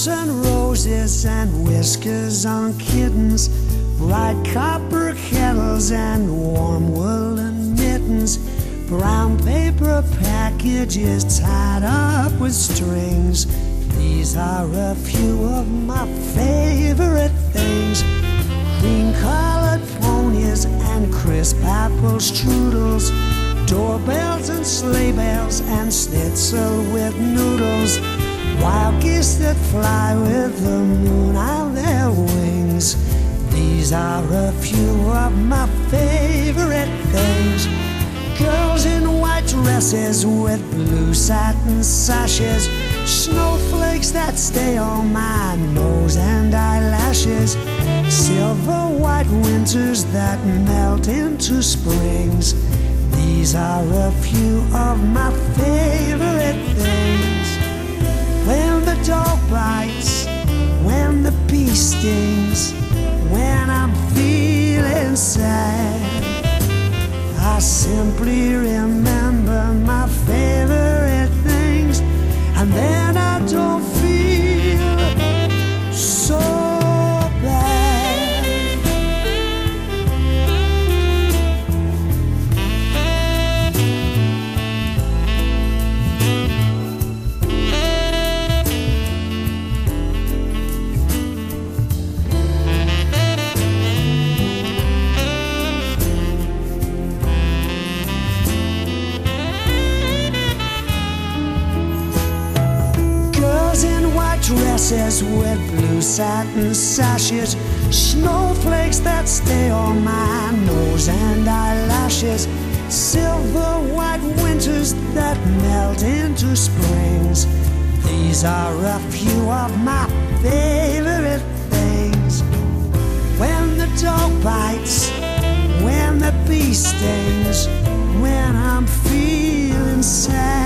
Boots and roses and whiskers on kittens, bright copper kettles and warm woolen mittens, brown paper packages tied up with strings. These are a few of my favorite things. Cream-colored ponies and crisp apple strudels, doorbells and sleigh bells and schnitzel with noodles, wild geese that fly with the moon on their wings. These are a few of my favorite things. Girls in white dresses with blue satin sashes, snowflakes that stay on my nose and eyelashes, silver white winters that melt into springs. These are a few of my favorite things. When the dog bites, when the bee stings, when I'm feeling sad, I simply remember my favorite things, and then I don't feel so bad. Dresses with blue satin sashes, snowflakes that stay on my nose and eyelashes, silver white winters that melt into springs. These are a few of my favorite things. When the dog bites, when the bee stings, when I'm feeling sad,